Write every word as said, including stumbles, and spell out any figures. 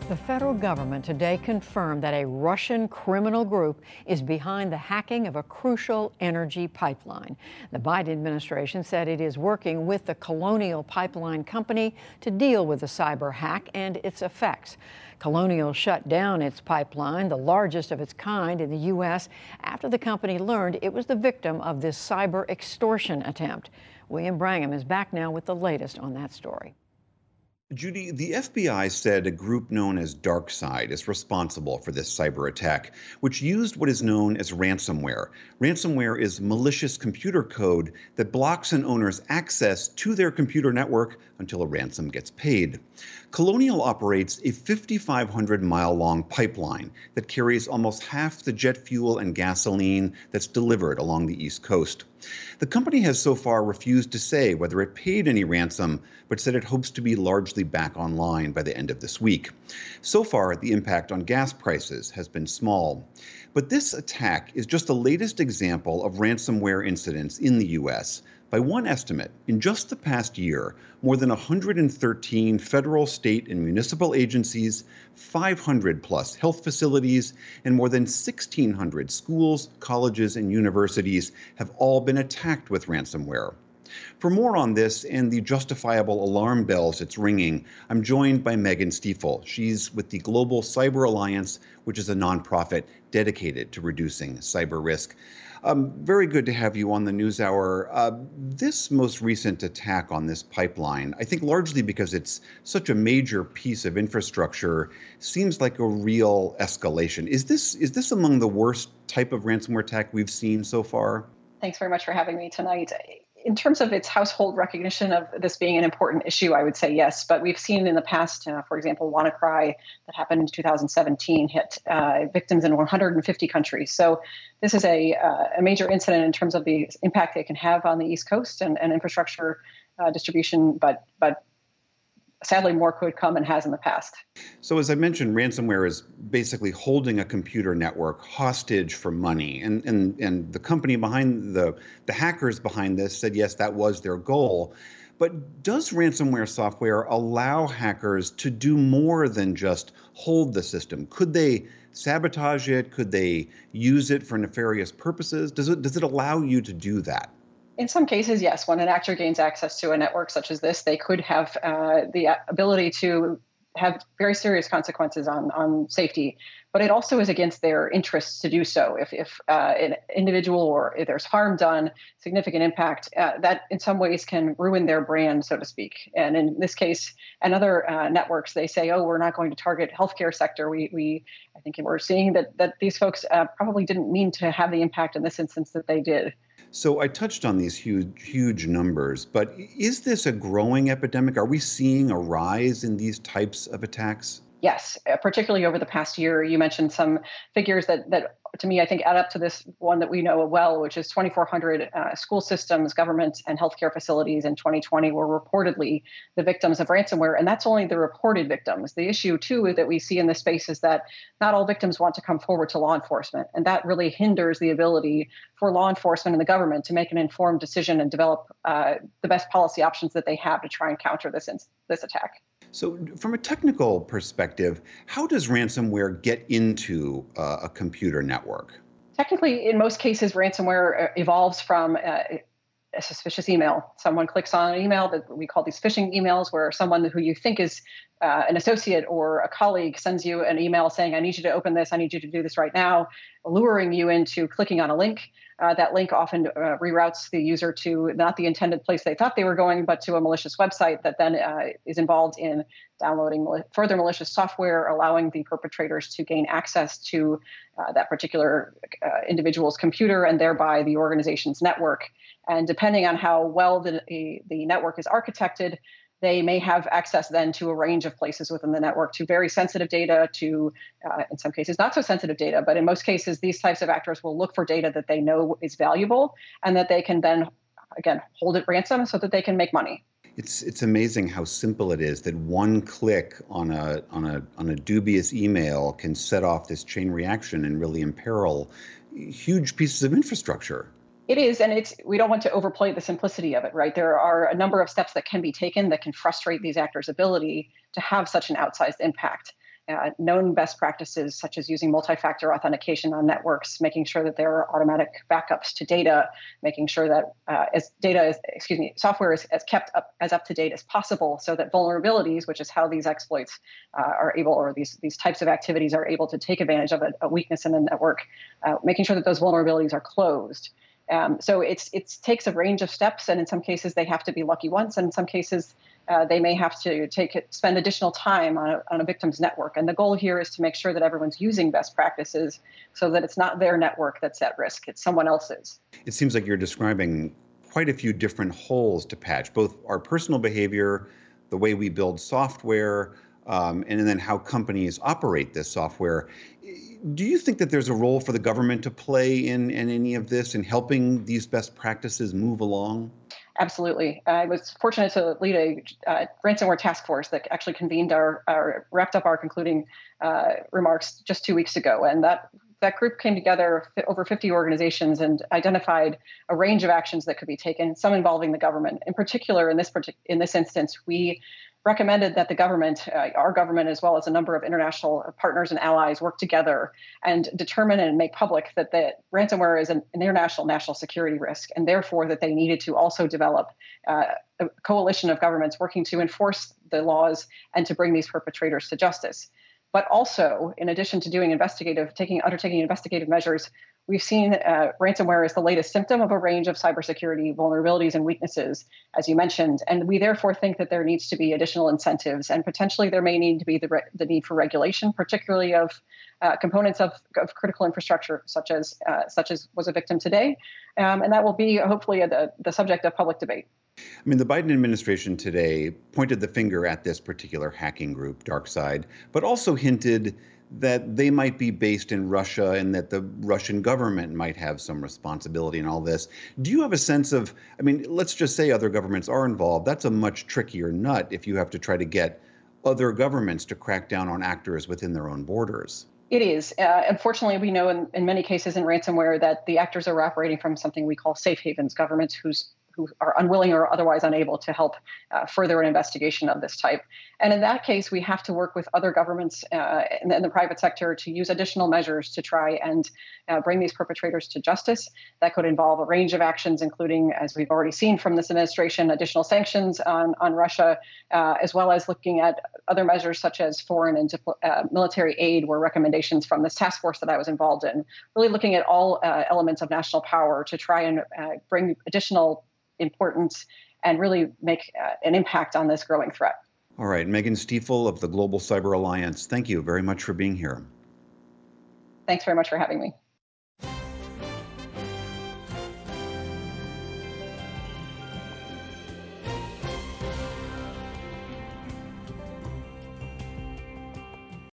The federal government today confirmed that a Russian criminal group is behind the hacking of a crucial energy pipeline. The Biden administration said it is working with the Colonial Pipeline Company to deal with the cyber hack and its effects. Colonial shut down its pipeline, the largest of its kind in the U S, after the company learned it was the victim of this cyber extortion attempt. William Brangham is back now with the latest on that story. Judy, the F B I said a group known as DarkSide is responsible for this cyber attack, which used what is known as ransomware. Ransomware is malicious computer code that blocks an owner's access to their computer network until a ransom gets paid. Colonial operates a five thousand five hundred mile long pipeline that carries almost half the jet fuel and gasoline that's delivered along the East Coast. The company has so far refused to say whether it paid any ransom, but said it hopes to be largely back online by the end of this week. So far, the impact on gas prices has been small. But this attack is just the latest example of ransomware incidents in the U S. By one estimate, in just the past year, more than one hundred thirteen federal, state, and municipal agencies, five hundred plus health facilities, and more than sixteen hundred schools, colleges, and universities have all been attacked with ransomware. For more on this and the justifiable alarm bells it's ringing, I'm joined by Megan Stiefel. She's with the Global Cyber Alliance, which is a nonprofit dedicated to reducing cyber risk. Um, very good to have you on the NewsHour. Uh, this most recent attack on this pipeline, I think largely because it's such a major piece of infrastructure, seems like a real escalation. Is this is this among the worst type of ransomware attack we've seen so far? Thanks very much for having me tonight. In terms of its household recognition of this being an important issue, I would say yes. But we've seen in the past, uh, for example, WannaCry that happened in two thousand seventeen hit uh, victims in one hundred fifty countries. So this is a, uh, a major incident in terms of the impact it can have on the East Coast and, and infrastructure uh, distribution. But but sadly, more could come and has in the past. So as I mentioned, ransomware is basically holding a computer network hostage for money. And and and the company behind the, the hackers behind this said, yes, that was their goal. But does ransomware software allow hackers to do more than just hold the system? Could they sabotage it? Could they use it for nefarious purposes? Does it does it allow you to do that? In some cases, yes. When an actor gains access to a network such as this, they could have uh, the ability to have very serious consequences on, on safety. But it also is against their interests to do so. If, if uh, an individual or if there's harm done, significant impact, uh, that in some ways can ruin their brand, so to speak. And in this case, and other uh, networks, they say, oh, we're not going to target healthcare sector. We, we I think we're seeing that, that these folks uh, probably didn't mean to have the impact in this instance that they did. So I touched on these huge, huge numbers, but is this a growing epidemic? Are we seeing a rise in these types of attacks? Yes, uh, particularly over the past year. You mentioned some figures that, that to me, I think add up to this one that we know well, which is twenty-four hundred uh, school systems, government, and healthcare facilities in twenty twenty were reportedly the victims of ransomware. And that's only the reported victims. The issue, too, that we see in this space is that not all victims want to come forward to law enforcement. And that really hinders the ability for law enforcement and the government to make an informed decision and develop uh, the best policy options that they have to try and counter this, this attack. So from a technical perspective, how does ransomware get into uh, a computer network? Technically, in most cases, ransomware evolves from uh, a suspicious email. Someone clicks on an email that we call these phishing emails, where someone who you think is uh, an associate or a colleague sends you an email saying, I need you to open this, I need you to do this right now, luring you into clicking on a link. Uh, that link often uh, reroutes the user to not the intended place they thought they were going, but to a malicious website that then uh, is involved in downloading mal- further malicious software, allowing the perpetrators to gain access to uh, that particular uh, individual's computer and thereby the organization's network. And depending on how well the, the, the network is architected, they may have access then to a range of places within the network, to very sensitive data, to, uh, in some cases, not so sensitive data. But in most cases, these types of actors will look for data that they know is valuable and that they can then, again, hold it ransom so that they can make money. It's it's amazing how simple it is that one click on a on a on a dubious email can set off this chain reaction and really imperil huge pieces of infrastructure. It is, and it's we don't want to overplay the simplicity of it, right? There are a number of steps that can be taken that can frustrate these actors' ability to have such an outsized impact. uh, known best practices, such as using multi-factor authentication on networks, making sure that there are automatic backups to data, making sure that uh, as data is, excuse me, software is as kept up as up to date as possible, so that vulnerabilities, which is how these exploits uh, are able, or these these types of activities are able to take advantage of a, a weakness in the network, uh, making sure that those vulnerabilities are closed. Um, so it's it takes a range of steps, and in some cases they have to be lucky ones, and in some cases uh, they may have to take it, spend additional time on a, on a victim's network. And the goal here is to make sure that everyone's using best practices, so that it's not their network that's at risk; it's someone else's. It seems like you're describing quite a few different holes to patch, both our personal behavior, the way we build software, um, and then how companies operate this software. Do you think that there's a role for the government to play in, in any of this, in helping these best practices move along? Absolutely. I was fortunate to lead a uh, ransomware task force that actually convened our, our wrapped up our concluding uh, remarks just two weeks ago. And that that group came together, over fifty organizations, and identified a range of actions that could be taken, some involving the government. In particular, in this partic- in this instance, we recommended that the government, uh, our government, as well as a number of international partners and allies, work together and determine and make public that the ransomware is an, an international national security risk, and therefore that they needed to also develop uh, a coalition of governments working to enforce the laws and to bring these perpetrators to justice. But also, in addition to doing investigative, taking undertaking investigative measures, we've seen uh, ransomware as the latest symptom of a range of cybersecurity vulnerabilities and weaknesses, as you mentioned. And we therefore think that there needs to be additional incentives, and potentially there may need to be the, re- the need for regulation, particularly of uh, components of, of critical infrastructure, such as uh, such as was a victim today. Um, and that will be hopefully a, the, the subject of public debate. I mean, the Biden administration today pointed the finger at this particular hacking group, DarkSide, but also hinted that they might be based in Russia and that the Russian government might have some responsibility in all this. Do you have a sense of, I mean, let's just say other governments are involved. That's a much trickier nut if you have to try to get other governments to crack down on actors within their own borders. It is. Uh, unfortunately, we know in, in many cases in ransomware that the actors are operating from something we call safe havens, governments whose who are unwilling or otherwise unable to help uh, further an investigation of this type. And in that case, we have to work with other governments uh, in, the, in the private sector to use additional measures to try and uh, bring these perpetrators to justice. That could involve a range of actions, including, as we've already seen from this administration, additional sanctions on, on Russia, uh, as well as looking at other measures such as foreign and uh, military aid, were recommendations from this task force that I was involved in, really looking at all uh, elements of national power to try and uh, bring additional importance and really make uh, an impact on this growing threat. All right, Megan Stiefel of the Global Cyber Alliance, thank you very much for being here. Thanks very much for having me.